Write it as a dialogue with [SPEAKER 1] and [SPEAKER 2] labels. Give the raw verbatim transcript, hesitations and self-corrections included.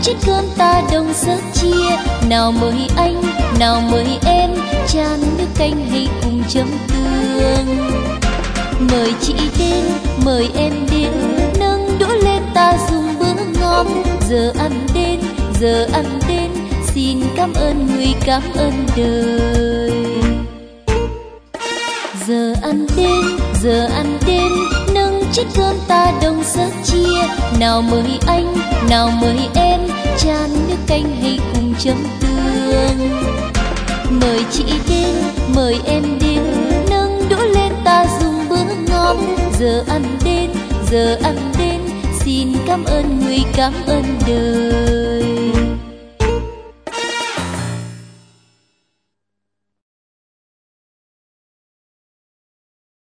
[SPEAKER 1] chiếc cơm ta đồng sức chia. Nào mời anh, nào mời em, chan nước canh hay cùng chấm tương. Mời chị đến, mời em đến, nâng đũa lên ta dùng bữa ngon. Giờ ăn đến, giờ ăn đến, xin cảm ơn người cảm ơn đời. Giờ ăn đến, giờ ăn đến, nâng chiếc cơm ta đồng sức chia. Nào mời anh, nào mời em, chan nước canh hay cùng chấm tương. Mời chị đến, mời em đến, nâng đũa lên ta dùng bữa ngon. Giờ ăn đến, giờ ăn đến, xin cảm ơn người cảm ơn đời.